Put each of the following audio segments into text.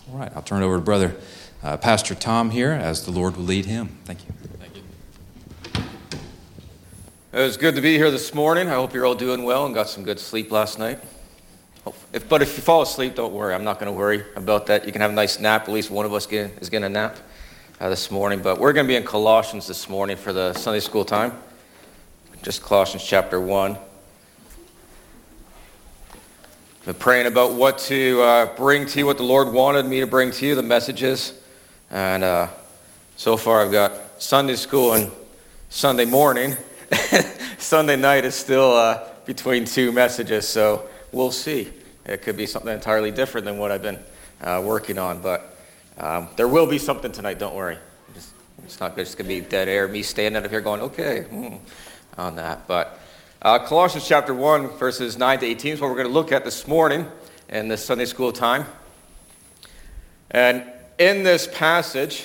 All right, I'll turn it over to Brother Pastor Tom here as the Lord will lead him. Thank you. Thank you. It was good to be here this morning. I hope you're all doing well and got some good sleep last night. But if you fall asleep, don't worry. I'm not going to worry about that. You can have a nice nap. At least one of us is going to nap this morning. But we're going to be in Colossians this morning for the Sunday school time. Just Colossians chapter 1. I've been praying about what to bring to you, what the Lord wanted me to bring to you, the messages. And so far I've got Sunday school and Sunday morning. Sunday night is still between two messages, so we'll see. It could be something entirely different than what I've been working on. But there will be something tonight, don't worry. It's not just going to be dead air, me standing up here going, okay, on that. But Colossians chapter 1, verses 9 to 18 is what we're going to look at this morning in this Sunday school time. And in this passage,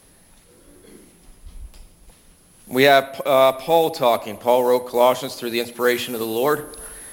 we have Paul talking. Paul wrote Colossians through the inspiration of the Lord.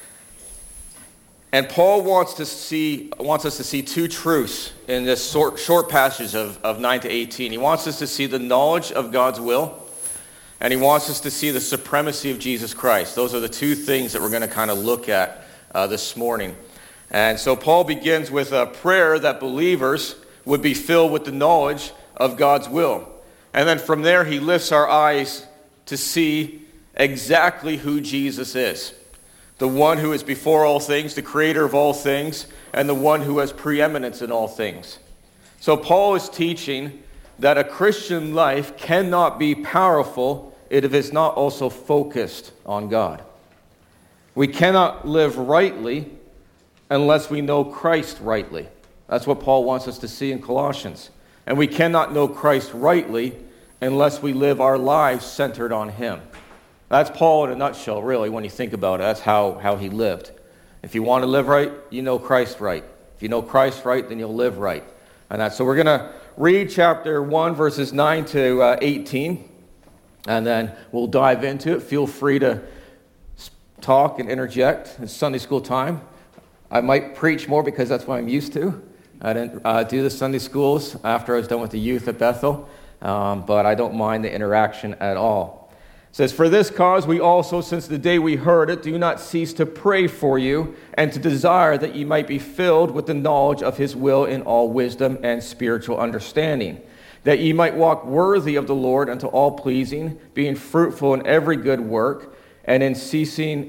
And Paul wants us to see two truths in this short passage of 9 to 18. He wants us to see the knowledge of God's will, and he wants us to see the supremacy of Jesus Christ. Those are the two things that we're going to kind of look at this morning. And so Paul begins with a prayer that believers would be filled with the knowledge of God's will. And then from there, he lifts our eyes to see exactly who Jesus is. The one who is before all things, the creator of all things, and the one who has preeminence in all things. So Paul is teaching that a Christian life cannot be powerful if it is not also focused on God. We cannot live rightly unless we know Christ rightly. That's what Paul wants us to see in Colossians. And we cannot know Christ rightly unless we live our lives centered on him. That's Paul in a nutshell, really, when you think about it. That's how he lived. If you want to live right, you know Christ right. If you know Christ right, then you'll live right. And so we're going to read chapter 1, verses 9 to 18, and then we'll dive into it. Feel free to talk and interject. It's Sunday school time. I might preach more because that's what I'm used to. I didn't do the Sunday schools after I was done with the youth at Bethel, but I don't mind the interaction at all. It says, "For this cause we also, since the day we heard it, do not cease to pray for you and to desire that ye might be filled with the knowledge of his will in all wisdom and spiritual understanding, that ye might walk worthy of the Lord unto all pleasing, being fruitful in every good work, and increasing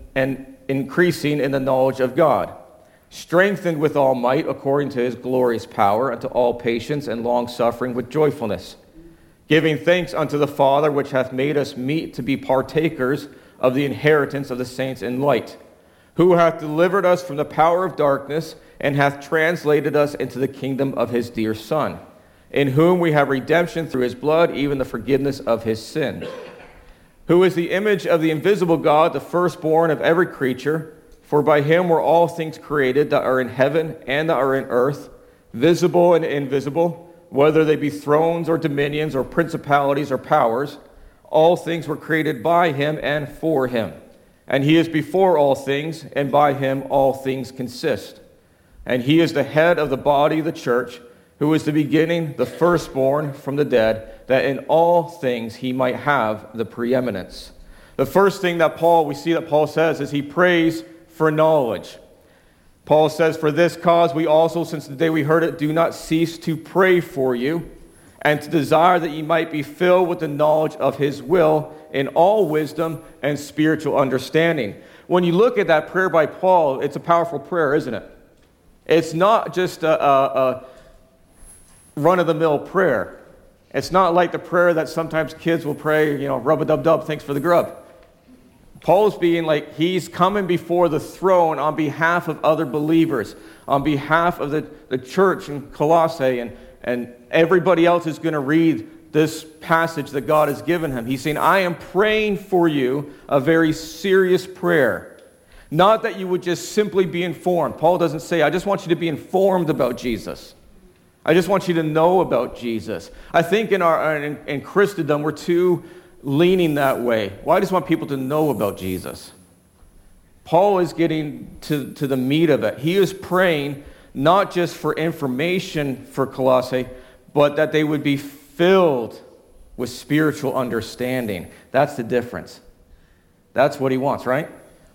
in the knowledge of God, strengthened with all might according to his glorious power, unto all patience and long-suffering with joyfulness, giving thanks unto the Father, which hath made us meet to be partakers of the inheritance of the saints in light, who hath delivered us from the power of darkness, and hath translated us into the kingdom of his dear Son, in whom we have redemption through his blood, even the forgiveness of his sins, who is the image of the invisible God, the firstborn of every creature. For by him were all things created that are in heaven and that are in earth, visible and invisible, whether they be thrones or dominions or principalities or powers. All things were created by him and for him. And he is before all things, and by him all things consist. And he is the head of the body of the church, who is the beginning, the firstborn from the dead, that in all things he might have the preeminence." The first thing that we see that Paul says is he prays for knowledge. Paul says, "For this cause we also, since the day we heard it, do not cease to pray for you, and to desire that ye might be filled with the knowledge of his will in all wisdom and spiritual understanding." When you look at that prayer by Paul, it's a powerful prayer, isn't it? It's not just a run-of-the-mill prayer. It's not like the prayer that sometimes kids will pray, rub-a-dub-dub, thanks for the grub. Paul's being like, he's coming before the throne on behalf of other believers, on behalf of the church in Colossae, and everybody else is going to read this passage that God has given him. He's saying, I am praying for you a very serious prayer. Not that you would just simply be informed. Paul doesn't say, I just want you to be informed about Jesus. I just want you to know about Jesus. I think in Christendom, we're too leaning that way. Well, I just want people to know about Jesus. Paul is getting to the meat of it. He is praying not just for information for Colossae, but that they would be filled with spiritual understanding. That's the difference. That's what he wants, right?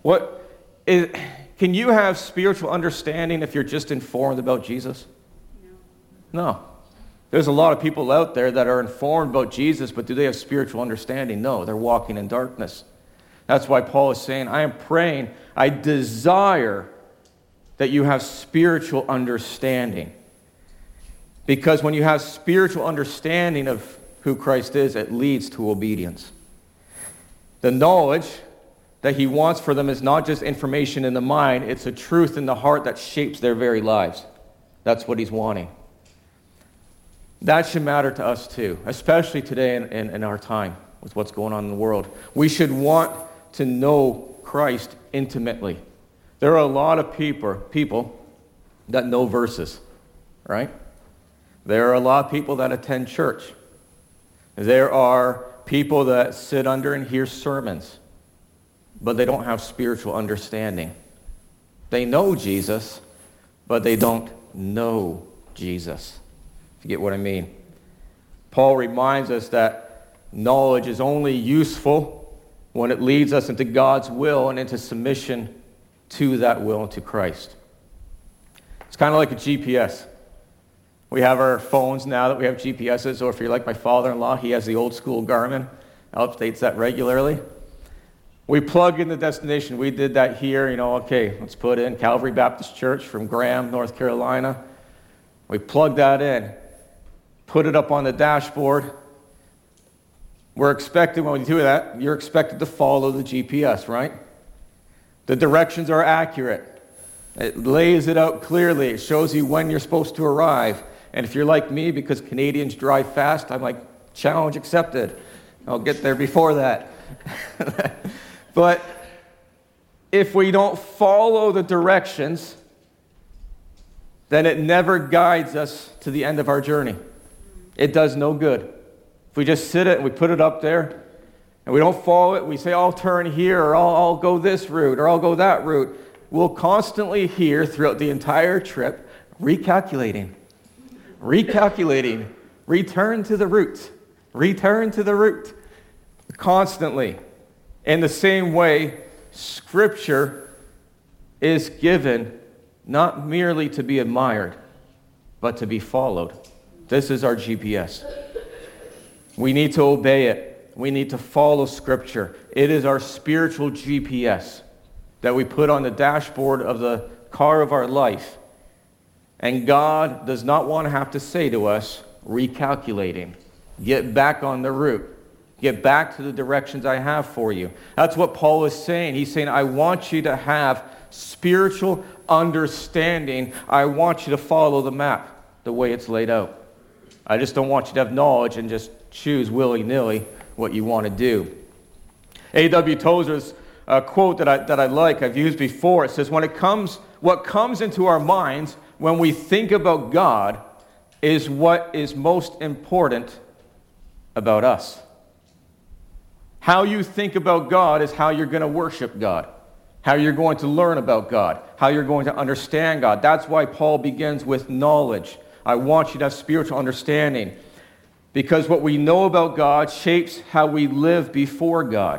Can you have spiritual understanding if you're just informed about Jesus? No. There's a lot of people out there that are informed about Jesus, but do they have spiritual understanding? No, they're walking in darkness. That's why Paul is saying, I am praying, I desire that you have spiritual understanding. Because when you have spiritual understanding of who Christ is, it leads to obedience. The knowledge that he wants for them is not just information in the mind, it's a truth in the heart that shapes their very lives. That's what he's wanting. That should matter to us too, especially today in our time with what's going on in the world. We should want to know Christ intimately. There are a lot of people that know verses, right? There are a lot of people that attend church. There are people that sit under and hear sermons, but they don't have spiritual understanding. They know Jesus, but they don't know Jesus. If you get what I mean. Paul reminds us that knowledge is only useful when it leads us into God's will and into submission to that will and to Christ. It's kind of like a GPS. We have our phones now that we have GPSs, or if you're like my father-in-law, he has the old school Garmin, updates that regularly. We plug in the destination. We did that here, okay, let's put in Calvary Baptist Church from Graham, North Carolina. We plug that in, put it up on the dashboard. We're expected, when we do that, you're expected to follow the GPS, right? The directions are accurate. It lays it out clearly. It shows you when you're supposed to arrive. And if you're like me, because Canadians drive fast, I'm like, challenge accepted. I'll get there before that. But if we don't follow the directions, then it never guides us to the end of our journey. It does no good. If we just sit it and we put it up there, and we don't follow it, we say, I'll turn here, or I'll go this route, or I'll go that route, we'll constantly hear throughout the entire trip, recalculating, return to the route, constantly. In the same way, Scripture is given not merely to be admired, but to be followed. This is our GPS. We need to obey it. We need to follow Scripture. It is our spiritual GPS that we put on the dashboard of the car of our life. And God does not want to have to say to us, recalculating, get back on the route. Get back to the directions I have for you. That's what Paul is saying. He's saying, I want you to have spiritual understanding. I want you to follow the map the way it's laid out. I just don't want you to have knowledge and just choose willy-nilly what you want to do. A.W. Tozer's quote that I like, I've used before. It says, what comes into our minds when we think about God is what is most important about us. How you think about God is how you're going to worship God, how you're going to learn about God, how you're going to understand God. That's why Paul begins with knowledge. I want you to have spiritual understanding, because what we know about God shapes how we live before God,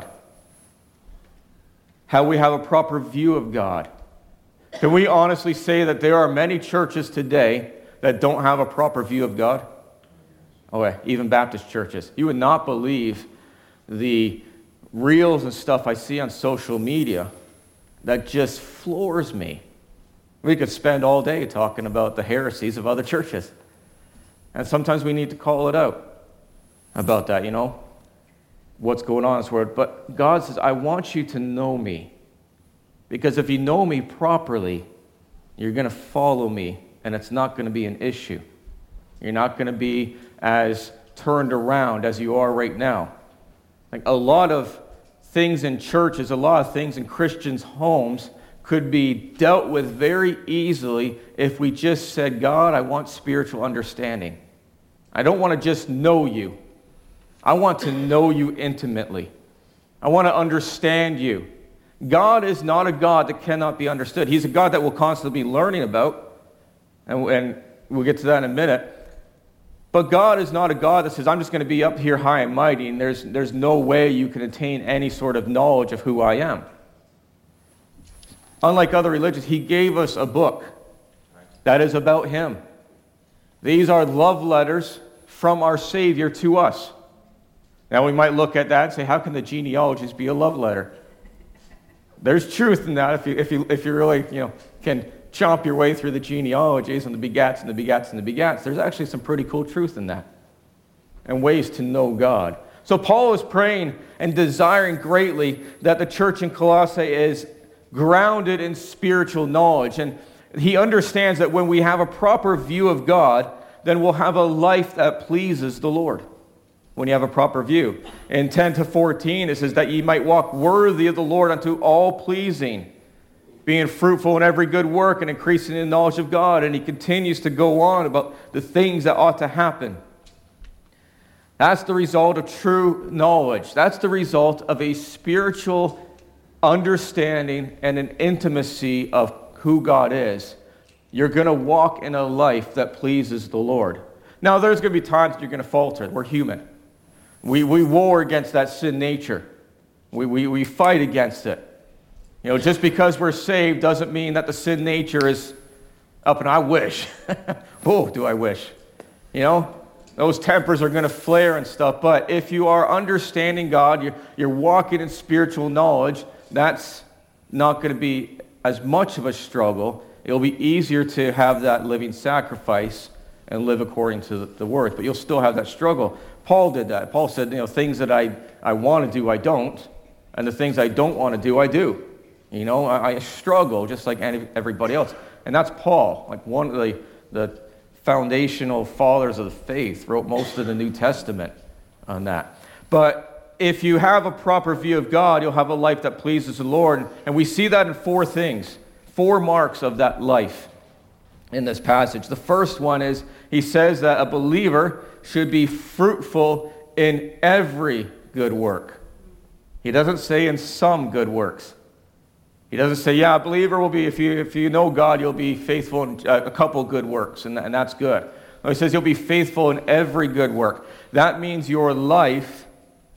how we have a proper view of God. Can we honestly say that there are many churches today that don't have a proper view of God? Oh, yeah, even Baptist churches. You would not believe the reels and stuff I see on social media that just floors me. We could spend all day talking about the heresies of other churches. And sometimes we need to call it out about that, what's going on in this world. But God says, I want you to know me. Because if you know me properly, you're going to follow me, and it's not going to be an issue. You're not going to be as turned around as you are right now. Like a lot of things in churches, a lot of things in Christians' homes could be dealt with very easily if we just said, God, I want spiritual understanding. I don't want to just know you. I want to know you intimately. I want to understand you. God is not a God that cannot be understood. He's a God that we'll constantly be learning about. And we'll get to that in a minute. But God is not a God that says, I'm just going to be up here high and mighty, and there's no way you can attain any sort of knowledge of who I am. Unlike other religions, he gave us a book that is about him. These are love letters from our Savior to us. Now we might look at that and say, how can the genealogies be a love letter? There's truth in that if you really can chomp your way through the genealogies and the begats and the begats and the begats. There's actually some pretty cool truth in that and ways to know God. So Paul is praying and desiring greatly that the church in Colossae is grounded in spiritual knowledge. And he understands that when we have a proper view of God, then we'll have a life that pleases the Lord. When you have a proper view. In 10-14, it says that ye might walk worthy of the Lord unto all pleasing, being fruitful in every good work and increasing in the knowledge of God. And he continues to go on about the things that ought to happen. That's the result of true knowledge. That's the result of a spiritual understanding and an intimacy of who God is. You're going to walk in a life that pleases the Lord. Now, there's going to be times you're going to falter. We're human. We war against that sin nature. We fight against it. Just because we're saved doesn't mean that the sin nature is up and I wish. Oh, do I wish. Those tempers are going to flare and stuff. But if you are understanding God, you're walking in spiritual knowledge, that's not going to be as much of a struggle. It'll be easier to have that living sacrifice and live according to the word. But you'll still have that struggle. Paul did that. Paul said, things that I want to do, I don't. And the things I don't want to do, I do. I struggle just like everybody else. And that's Paul, like one of the foundational fathers of the faith, wrote most of the New Testament on that. But if you have a proper view of God, you'll have a life that pleases the Lord. And we see that in 4 things, 4 marks of that life in this passage. The first one is he says that a believer should be fruitful in every good work. He doesn't say in some good works. He doesn't say, a believer will be, if you know God, you'll be faithful in a couple good works, and that's good. No, he says you'll be faithful in every good work. That means your life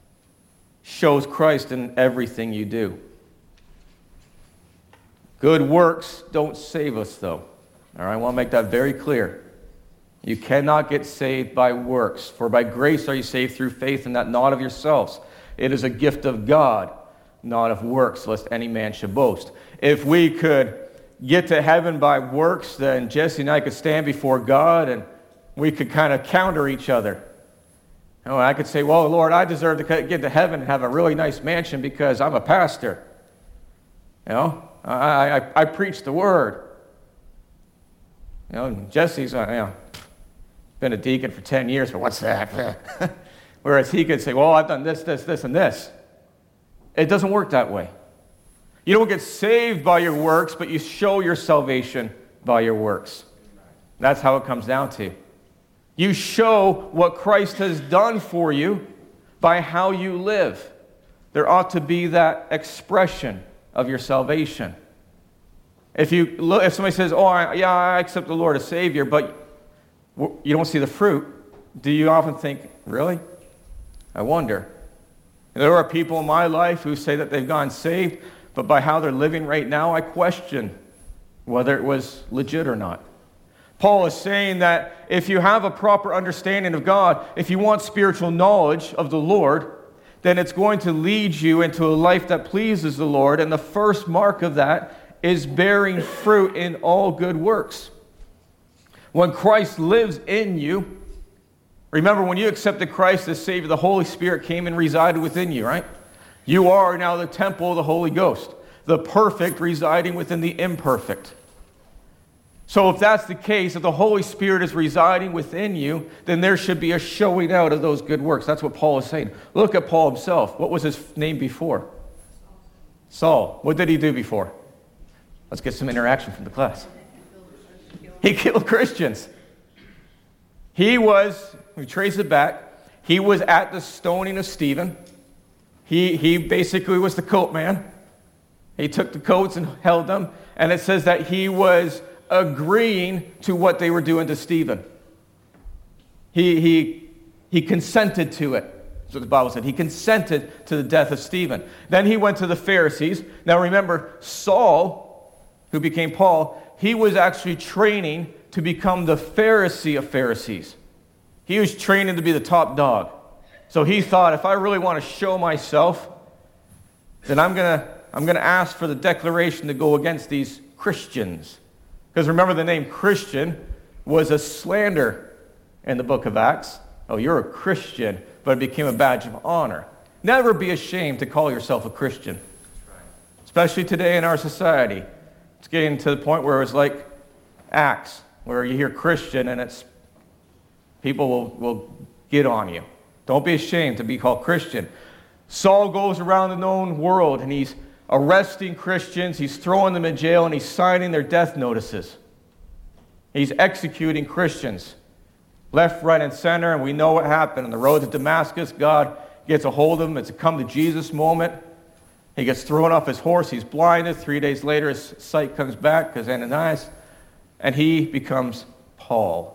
shows Christ in everything you do. Good works don't save us, though. All right, I want to make that very clear. You cannot get saved by works, for by grace are you saved through faith, and that not of yourselves. It is a gift of God, not of works, lest any man should boast. If we could get to heaven by works, then Jesse and I could stand before God, and we could kind of counter each other. I could say, well, Lord, I deserve to get to heaven and have a really nice mansion because I'm a pastor. I preach the word. Jesse's been a deacon for 10 years, but what's that? Whereas he could say, well, I've done this, this, this, and this. It doesn't work that way. You don't get saved by your works, but you show your salvation by your works. That's how it comes down to. You show what Christ has done for you by how you live. There ought to be that expression of your salvation. If somebody says, I accept the Lord as Savior, but you don't see the fruit, do you often think, really? I wonder. There are people in my life who say that they've gone saved, but by how they're living right now, I question whether it was legit or not. Paul is saying that if you have a proper understanding of God, if you want spiritual knowledge of the Lord, then it's going to lead you into a life that pleases the Lord, and the first mark of that is bearing fruit in all good works. When Christ lives in you, remember when you accepted Christ as Savior, the Holy Spirit came and resided within you, right? You are now the temple of the Holy Ghost, the perfect residing within the imperfect. So if that's the case, if the Holy Spirit is residing within you, then there should be a showing out of those good works. That's what Paul is saying. Look at Paul himself. What was his name before? Saul. What did he do before? Let's get some interaction from the class. He killed Christians. We trace it back, he was at the stoning of Stephen. He basically was the coat man. He took the coats and held them. And it says that he was agreeing to what they were doing to Stephen. He consented to it. That's what the Bible said. He consented to the death of Stephen. Then he went to the Pharisees. Now remember, Saul, who became Paul, he was actually training to become the Pharisee of Pharisees. He was training to be the top dog. So he thought, if I really want to show myself, then I'm gonna ask for the declaration to go against these Christians. Because remember, the name Christian was a slander in the book of Acts. Oh, you're a Christian, but it became a badge of honor. Never be ashamed to call yourself a Christian. Especially today in our society. It's getting to the point where it's like Acts, where you hear Christian and it's people will get on you. Don't be ashamed to be called Christian. Saul goes around the known world and he's arresting Christians, he's throwing them in jail, and he's signing their death notices. He's executing Christians left, right, and center, and we know what happened. On the road to Damascus, God gets a hold of him. It's a come to Jesus moment. He gets thrown off his horse. He's blinded. 3 days later, his sight comes back because Ananias, and he becomes Paul.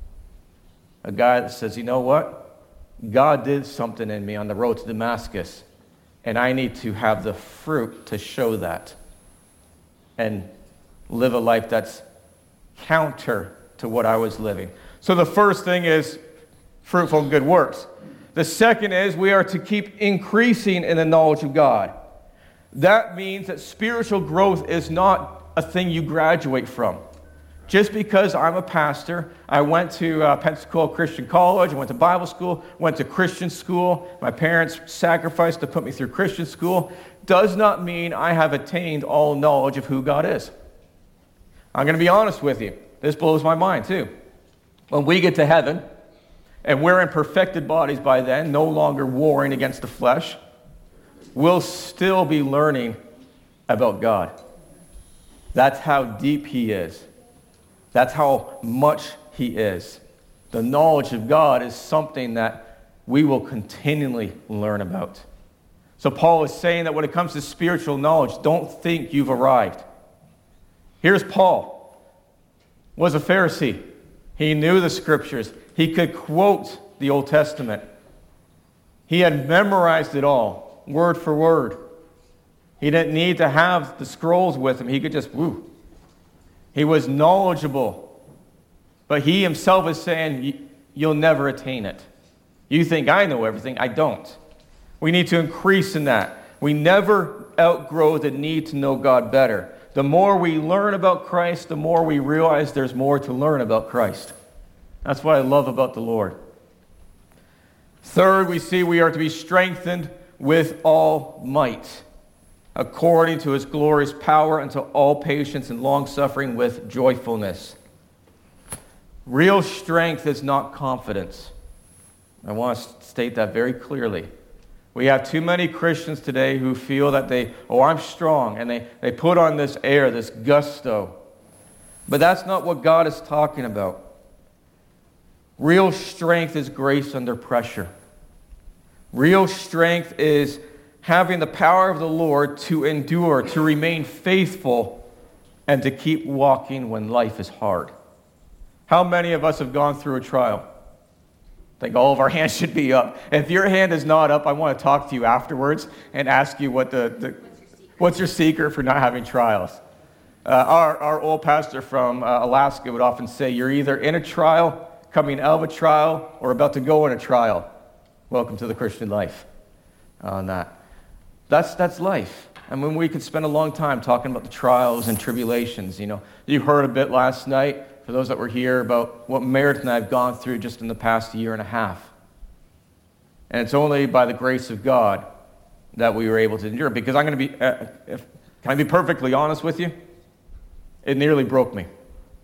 A guy that says, you know what? God did something in me on the road to Damascus, and I need to have the fruit to show that and live a life that's counter to what I was living. So the first thing is fruitful and good works. The second is we are to keep increasing in the knowledge of God. That means that spiritual growth is not a thing you graduate from. Just because I'm a pastor, I went to Pensacola Christian College, I went to Bible school, went to Christian school, my parents sacrificed to put me through Christian school, does not mean I have attained all knowledge of who God is. I'm going to be honest with you. This blows my mind too. When we get to heaven, and we're in perfected bodies by then, no longer warring against the flesh, we'll still be learning about God. That's how deep He is. That's how much He is. The knowledge of God is something that we will continually learn about. So Paul is saying that when it comes to spiritual knowledge, don't think you've arrived. Here's Paul. Was a Pharisee. He knew the scriptures. He could quote the Old Testament. He had memorized it all, word for word. He didn't need to have the scrolls with him. He could just, He was knowledgeable. But he himself is saying, you'll never attain it. You think I know everything. I don't. We need to increase in that. We never outgrow the need to know God better. The more we learn about Christ, the more we realize there's more to learn about Christ. That's what I love about the Lord. Third, we see we are to be strengthened with all might, according to His glorious power, unto all patience and long-suffering with joyfulness. Real strength is not confidence. I want to state that very clearly. We have too many Christians today who feel that I'm strong, and they put on this air, this gusto. But that's not what God is talking about. Real strength is grace under pressure. Real strength is having the power of the Lord to endure, to remain faithful, and to keep walking when life is hard. How many of us have gone through a trial? I think all of our hands should be up. If your hand is not up, I want to talk to you afterwards and ask you what's your secret for not having trials. Our old pastor from Alaska would often say, you're either in a trial, coming out of a trial, or about to go in a trial. Welcome to the Christian life on that. That's life. I mean, we could spend a long time talking about the trials and tribulations. You heard a bit last night, for those that were here, about what Meredith and I have gone through just in the past year and a half. And it's only by the grace of God that we were able to endure. Because I'm going to be, can I be perfectly honest with you? It nearly broke me.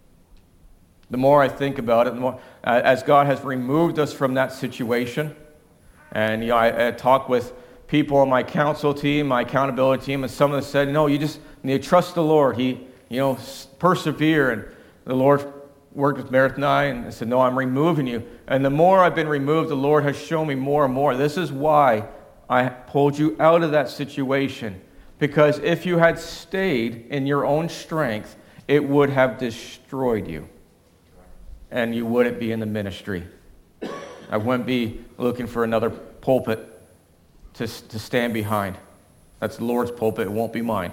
The more I think about it, the more, as God has removed us from that situation, and I talked with people on my counsel team, my accountability team, and some of them said, no, you just need to trust the Lord. Persevere. And the Lord worked with Meredith and I, and I said, no, I'm removing you. And the more I've been removed, the Lord has shown me more and more. This is why I pulled you out of that situation. Because if you had stayed in your own strength, it would have destroyed you. And you wouldn't be in the ministry. I wouldn't be looking for another pulpit to stand behind. That's the Lord's pulpit. It won't be mine.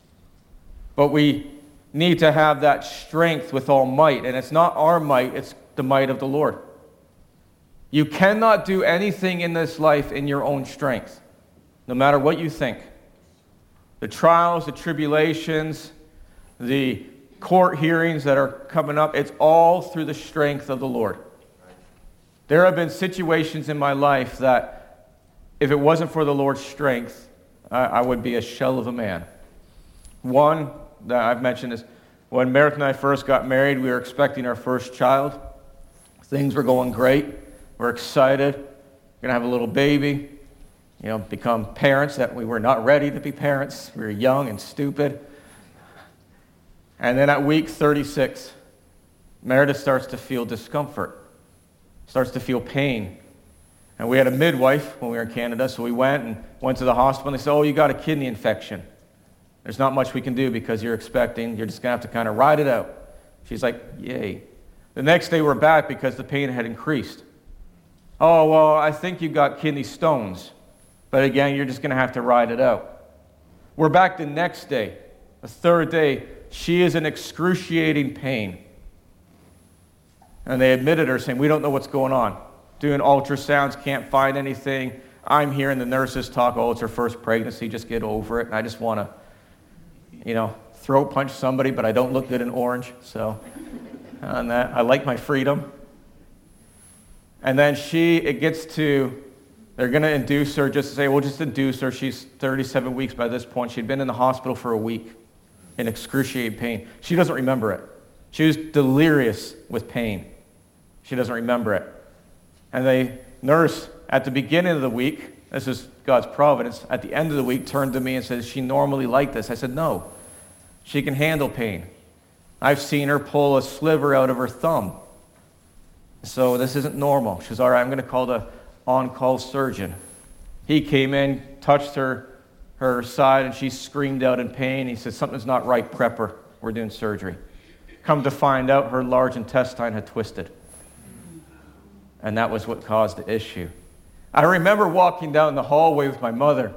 But we need to have that strength with all might. And it's not our might, it's the might of the Lord. You cannot do anything in this life in your own strength, no matter what you think. The trials, the tribulations, the court hearings that are coming up, it's all through the strength of the Lord. There have been situations in my life that if it wasn't for the Lord's strength, I would be a shell of a man. One that I've mentioned is when Meredith and I first got married, we were expecting our first child. Things were going great. We're excited. We're going to have a little baby, become parents that we were not ready to be parents. We were young and stupid. And then at week 36, Meredith starts to feel discomfort, starts to feel pain. And we had a midwife when we were in Canada, so we went to the hospital, and they said, you got a kidney infection. There's not much we can do because you're just going to have to kind of ride it out. She's like, yay. The next day we're back because the pain had increased. Oh, well, I think you got kidney stones. But again, you're just going to have to ride it out. We're back the next day, the third day. She is in excruciating pain. And they admitted her, saying, we don't know what's going on. Doing ultrasounds, can't find anything. I'm hearing the nurses talk, it's her first pregnancy, just get over it. And I just want to, throat punch somebody, but I don't look good in orange. So, on that, I like my freedom. And then they're going to induce her, just to say, we'll just induce her. She's 37 weeks by this point. She'd been in the hospital for a week in excruciating pain. She doesn't remember it. She was delirious with pain. She doesn't remember it. And the nurse, at the beginning of the week, this is God's providence, at the end of the week turned to me and said, is she normally like this? I said, no. She can handle pain. I've seen her pull a sliver out of her thumb. So this isn't normal. She says, all right, I'm going to call the on-call surgeon. He came in, touched her side, and she screamed out in pain. He said, something's not right, prep her. We're doing surgery. Come to find out, her large intestine had twisted. And that was what caused the issue. I remember walking down the hallway with my mother,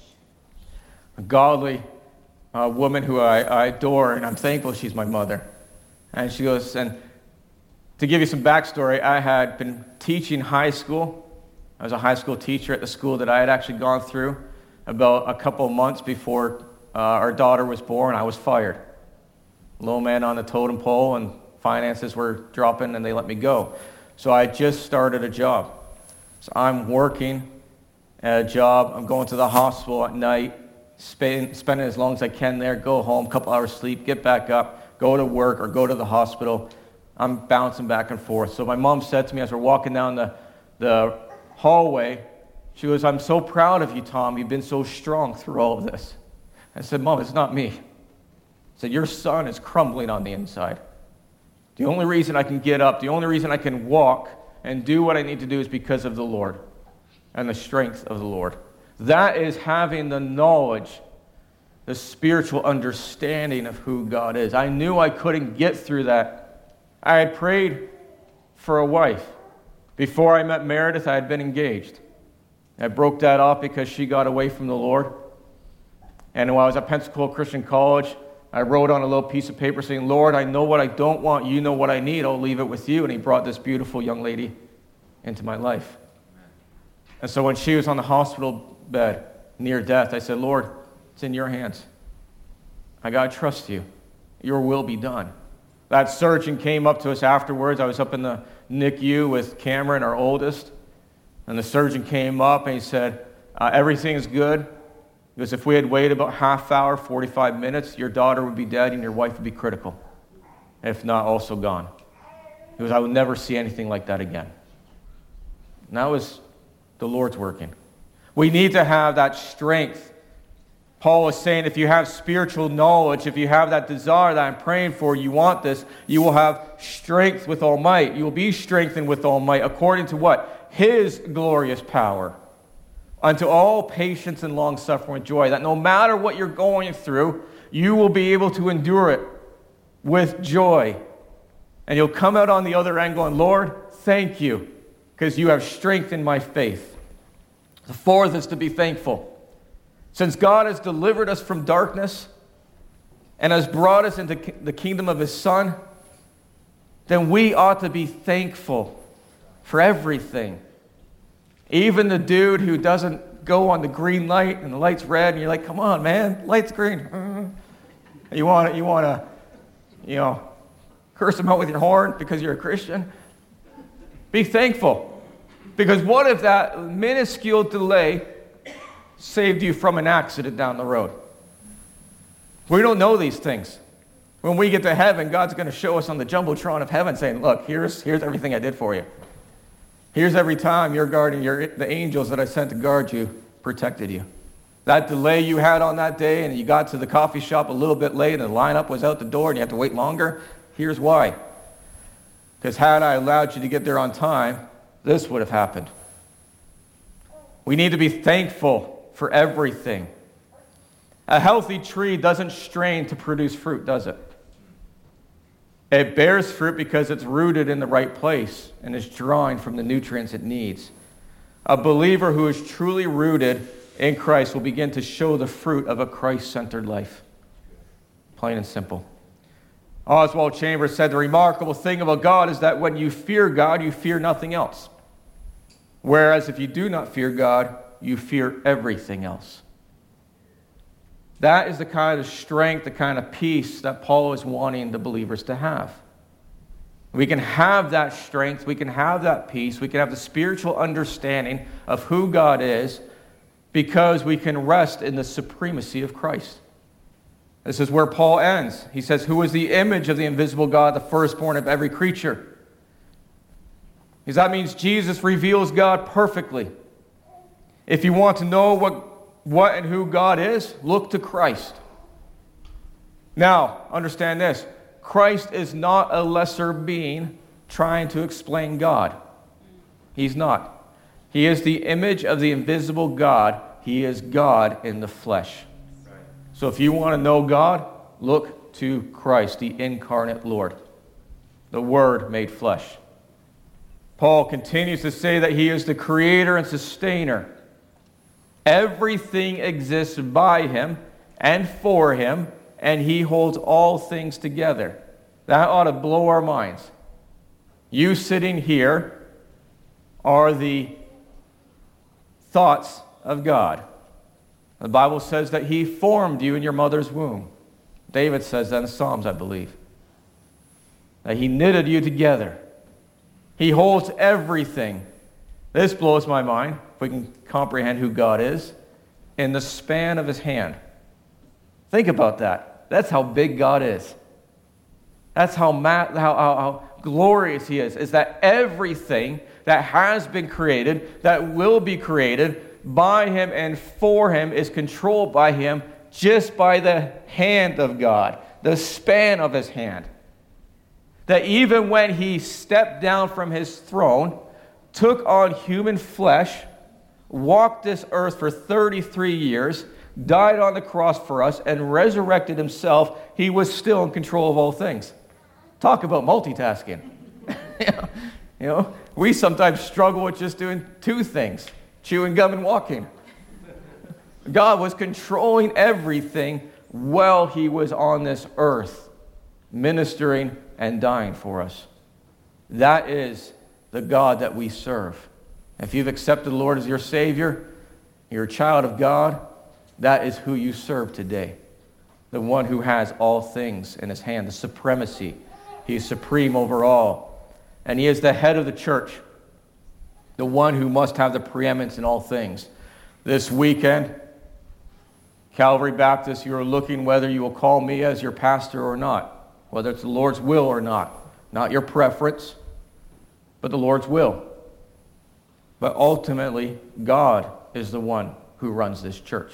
a godly woman who I adore, and I'm thankful she's my mother. And she goes, and to give you some backstory, I had been teaching high school. I was a high school teacher at the school that I had actually gone through. About a couple of months before our daughter was born, I was fired. Low man on the totem pole, and finances were dropping, and they let me go. So I just started a job. So I'm working at a job. I'm going to the hospital at night, spending as long as I can there, go home, a couple hours sleep, get back up, go to work or go to the hospital. I'm bouncing back and forth. So my mom said to me as we're walking down the hallway, she goes, I'm so proud of you, Tom. You've been so strong through all of this. I said, Mom, it's not me. I said, your son is crumbling on the inside. The only reason I can get up, the only reason I can walk and do what I need to do is because of the Lord and the strength of the Lord. That is having the knowledge, the spiritual understanding of who God is. I knew I couldn't get through that. I had prayed for a wife. Before I met Meredith, I had been engaged. I broke that off because she got away from the Lord. And while I was at Pensacola Christian College, I wrote on a little piece of paper saying, Lord, I know what I don't want. You know what I need. I'll leave it with you. And he brought this beautiful young lady into my life. And so when she was on the hospital bed, near death, I said, Lord, it's in your hands. I got to trust you. Your will be done. That surgeon came up to us afterwards. I was up in the NICU with Cameron, our oldest. And the surgeon came up and he said, everything is good. Because if we had waited about half hour, 45 minutes, your daughter would be dead and your wife would be critical. If not, also gone. Because I would never see anything like that again. And that was the Lord's working. We need to have that strength. Paul is saying if you have spiritual knowledge, if you have that desire that I'm praying for, you want this, you will have strength with all might. You will be strengthened with all might according to what? His glorious power. Unto all patience and long-suffering with joy, that no matter what you're going through, you will be able to endure it. with joy. And you'll come out on the other end going, Lord, thank you, because you have strengthened my faith. The fourth is to be thankful. Since God has delivered us from darkness and has brought us into the kingdom of his Son, then we ought to be thankful for everything. Even the dude who doesn't go on the green light and the light's red and you're like, come on, man, light's green. You want to, curse him out with your horn because you're a Christian? Be thankful. Because what if that minuscule delay saved you from an accident down the road? We don't know these things. When we get to heaven, God's going to show us on the Jumbotron of heaven saying, look, here's everything I did for you. Here's every time you're guarding the angels that I sent to guard you protected you. That delay you had on that day and you got to the coffee shop a little bit late and the lineup was out the door and you had to wait longer, here's why. Because had I allowed you to get there on time, this would have happened. We need to be thankful for everything. A healthy tree doesn't strain to produce fruit, does it? It bears fruit because it's rooted in the right place and is drawing from the nutrients it needs. A believer who is truly rooted in Christ will begin to show the fruit of a Christ-centered life. Plain and simple. Oswald Chambers said the remarkable thing about God is that when you fear God, you fear nothing else. Whereas if you do not fear God, you fear everything else. That is the kind of strength, the kind of peace that Paul is wanting the believers to have. We can have that strength, we can have that peace, we can have the spiritual understanding of who God is because we can rest in the supremacy of Christ. This is where Paul ends. He says, who is the image of the invisible God, the firstborn of every creature? Because that means Jesus reveals God perfectly. If you want to know what and who God is, look to Christ. Now, understand this. Christ is not a lesser being trying to explain God. He's not. He is the image of the invisible God. He is God in the flesh. So if you want to know God, look to Christ, the incarnate Lord, the Word made flesh. Paul continues to say that he is the creator and sustainer. Everything exists by him and for him, and he holds all things together. That ought to blow our minds. You sitting here are the thoughts of God. The Bible says that he formed you in your mother's womb. David says that in Psalms, I believe. That he knitted you together. He holds everything. This blows my mind, if we can comprehend who God is, in the span of his hand. Think about that. That's how big God is. That's how glorious he is that everything that has been created, that will be created by him and for him, is controlled by him just by the hand of God, the span of his hand. That even when he stepped down from his throne, took on human flesh, walked this earth for 33 years, died on the cross for us, and resurrected himself, he was still in control of all things. Talk about multitasking. We sometimes struggle with just doing two things, chewing gum and walking. God was controlling everything while he was on this earth, ministering and dying for us. That is the God that we serve. If you've accepted the Lord as your Savior, you're a child of God, that is who you serve today. The one who has all things in his hand, the supremacy. He is supreme over all. And he is the head of the church, the one who must have the preeminence in all things. This weekend, Calvary Baptist, you are looking whether you will call me as your pastor or not, whether it's the Lord's will or not. Not your preference, but the Lord's will. But ultimately, God is the one who runs this church.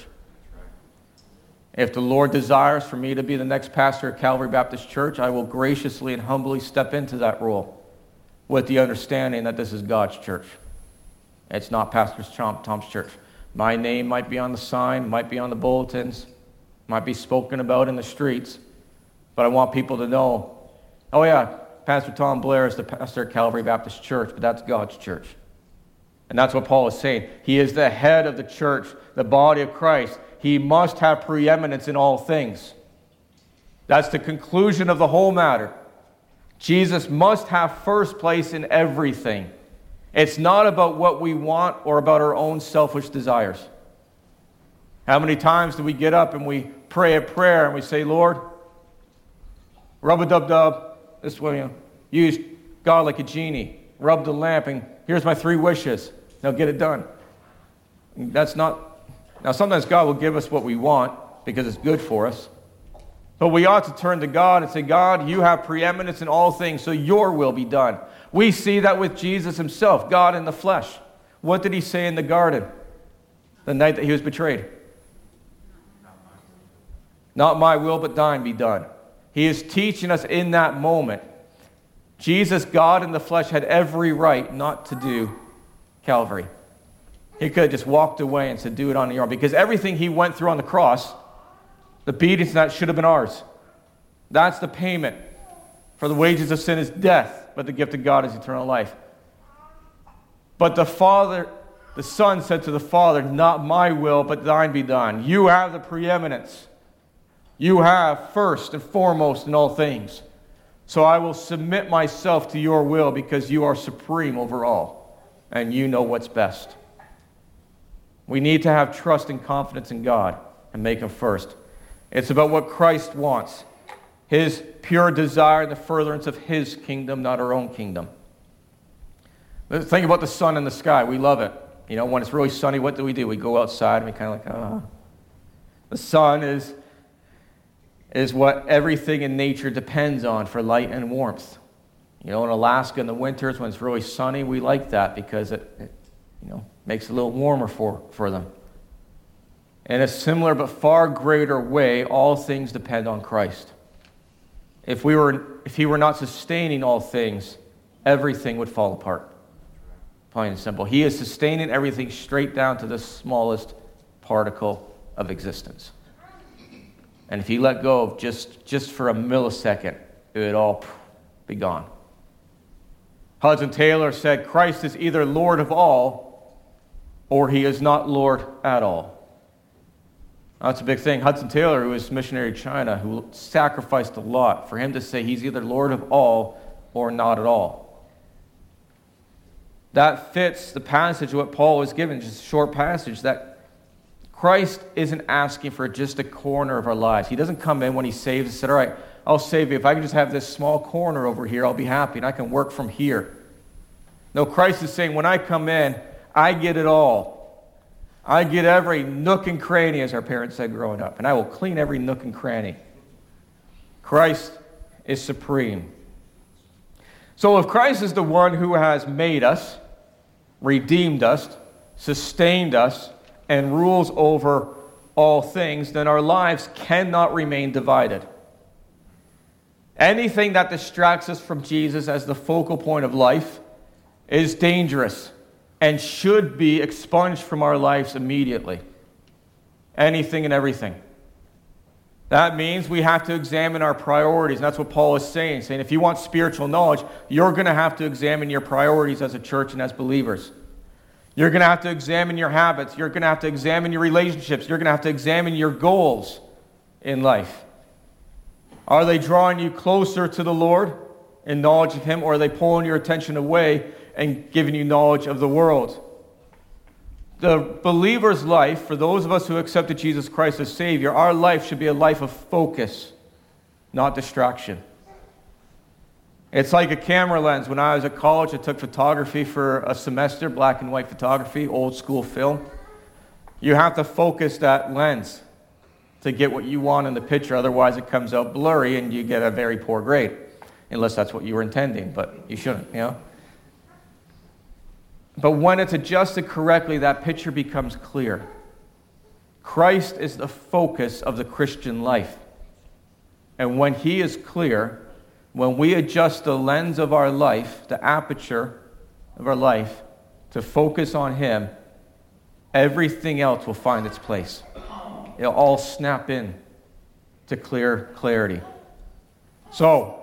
If the Lord desires for me to be the next pastor at Calvary Baptist Church, I will graciously and humbly step into that role with the understanding that this is God's church. It's not Pastor Tom's church. My name might be on the sign, might be on the bulletins, might be spoken about in the streets, But I want people to know, oh yeah, Pastor Tom Blair is the pastor at Calvary Baptist Church, but that's God's church. And that's what Paul is saying. He is the head of the church, the body of Christ. He must have preeminence in all things. That's the conclusion of the whole matter. Jesus must have first place in everything. It's not about what we want or about our own selfish desires. How many times do we get up and we pray a prayer and we say, Lord, rub-a-dub-dub, this way, use God like a genie. Rub the lamp and here's my 3 wishes. Now get it done. That's not... Now sometimes God will give us what we want because it's good for us. But we ought to turn to God and say, God, you have preeminence in all things, so your will be done. We see that with Jesus himself, God in the flesh. What did he say in the garden the night that he was betrayed? Not my will, but thine be done. He is teaching us in that moment. Jesus, God in the flesh, had every right not to do Calvary. He could have just walked away and said, do it on your own. Because everything he went through on the cross, the beatings that should have been ours. That's the payment. For the wages of sin is death, but the gift of God is eternal life. But the Son said to the Father, not my will, but thine be done. You have the preeminence. You have first and foremost in all things. So I will submit myself to your will because you are supreme over all, and you know what's best. We need to have trust and confidence in God and make him first. It's about what Christ wants. His pure desire and the furtherance of his kingdom, not our own kingdom. Think about the sun in the sky. We love it. You know, when it's really sunny, what do? We go outside and we kind of like, ah. The sun is what everything in nature depends on for light and warmth. You know, in Alaska in the winters when it's really sunny, we like that because it makes it a little warmer for them. In a similar but far greater way, all things depend on Christ. If he were not sustaining all things, everything would fall apart. Plain and simple. He is sustaining everything straight down to the smallest particle of existence. And if he let go of just for a millisecond, it would all be gone. Hudson Taylor said, Christ is either Lord of all, or he is not Lord at all. That's a big thing. Hudson Taylor, who was missionary to China, who sacrificed a lot, for him to say he's either Lord of all or not at all. That fits the passage, what Paul was given, just a short passage, that Christ isn't asking for just a corner of our lives. He doesn't come in when he saves and said, all right, I'll save you. If I can just have this small corner over here, I'll be happy, and I can work from here. No, Christ is saying, when I come in, I get it all. I get every nook and cranny, as our parents said growing up, and I will clean every nook and cranny. Christ is supreme. So if Christ is the one who has made us, redeemed us, sustained us, and rules over all things, then our lives cannot remain divided. Anything that distracts us from Jesus as the focal point of life is dangerous and should be expunged from our lives immediately. Anything and everything. That means we have to examine our priorities. And that's what Paul is saying if you want spiritual knowledge, you're going to have to examine your priorities as a church and as believers. You're going to have to examine your habits. You're going to have to examine your relationships. You're going to have to examine your goals in life. Are they drawing you closer to the Lord in knowledge of him, or are they pulling your attention away and giving you knowledge of the world? The believer's life, for those of us who accepted Jesus Christ as Savior, our life should be a life of focus, not distraction. It's like a camera lens. When I was at college, I took photography for a semester, black and white photography, old school film. You have to focus that lens to get what you want in the picture. Otherwise, it comes out blurry and you get a very poor grade, unless that's what you were intending, but you shouldn't, But when it's adjusted correctly, that picture becomes clear. Christ is the focus of the Christian life. And when he is clear, when we adjust the lens of our life, the aperture of our life, to focus on him, everything else will find its place. It'll all snap in to clarity. So,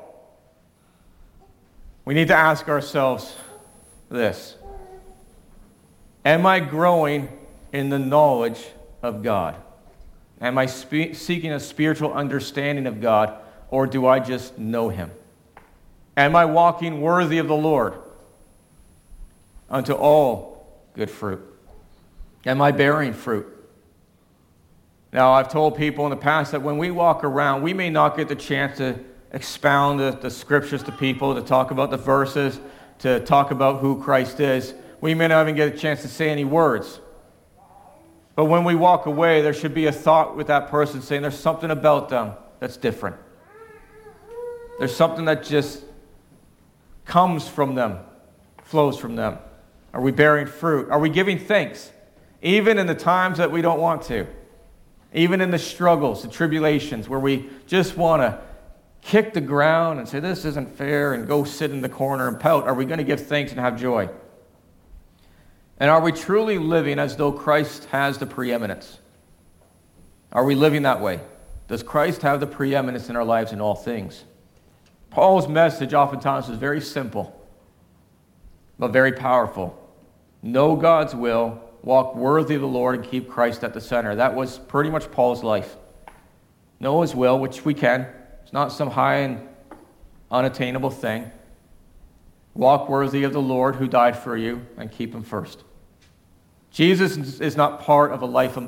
we need to ask ourselves this. Am I growing in the knowledge of God? Am I seeking a spiritual understanding of God, or do I just know Him? Am I walking worthy of the Lord unto all good fruit? Am I bearing fruit? Now, I've told people in the past that when we walk around, we may not get the chance to expound the scriptures to people, to talk about the verses, to talk about who Christ is. We may not even get a chance to say any words. But when we walk away, there should be a thought with that person saying there's something about them that's different. There's something that just comes from them, flows from them. Are we bearing fruit? Are we giving thanks? Even in the times that we don't want to. Even in the struggles, the tribulations, where we just want to kick the ground and say, this isn't fair, and go sit in the corner and pout. Are we going to give thanks and have joy? And are we truly living as though Christ has the preeminence? Are we living that way? Does Christ have the preeminence in our lives in all things? Paul's message oftentimes is very simple, but very powerful. Know God's will, walk worthy of the Lord, and keep Christ at the center. That was pretty much Paul's life. Know His will, which we can. It's not some high and unattainable thing. Walk worthy of the Lord who died for you, and keep Him first. Jesus is not part of a life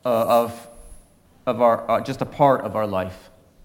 just a part of our life.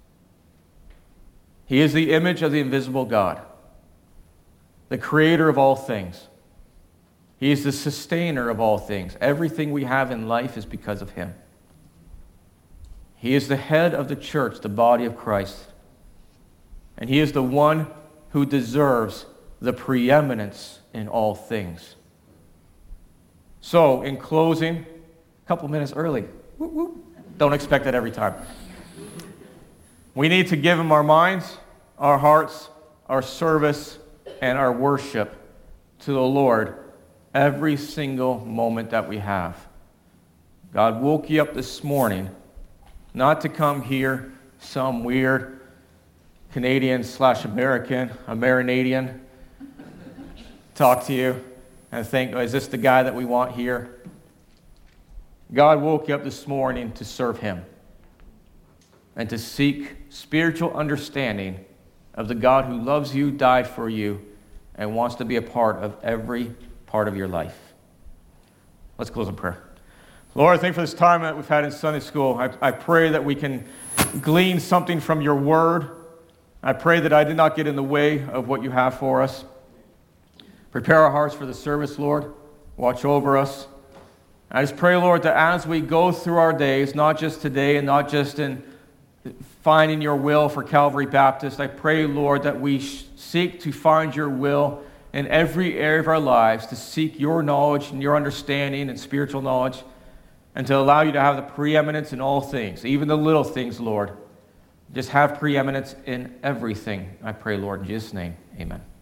He is the image of the invisible God, the creator of all things. He is the sustainer of all things. Everything we have in life is because of Him. He is the head of the church, the body of Christ. And He is the one who deserves the preeminence in all things. So, in closing, a couple minutes early. Whoop, whoop. Don't expect that every time. We need to give Him our minds, our hearts, our service, and our worship to the Lord every single moment that we have. God woke you up this morning not to come here some weird Canadian/American, Amerinadian, talk to you and think, oh, is this the guy that we want here? God woke you up this morning to serve Him and to seek spiritual understanding of the God who loves you, died for you, and wants to be a part of every part of your life. Let's close in prayer. Lord, I thank you for this time that we've had in Sunday school. I pray that we can glean something from your word. I pray that I did not get in the way of what you have for us. Prepare our hearts for the service, Lord. Watch over us. I just pray, Lord, that as we go through our days, not just today and not just in finding your will for Calvary Baptist, I pray, Lord, that we seek to find your will in every area of our lives, to seek your knowledge and your understanding and spiritual knowledge, and to allow you to have the preeminence in all things, even the little things, Lord. Just have preeminence in everything, I pray, Lord, in Jesus' name, amen.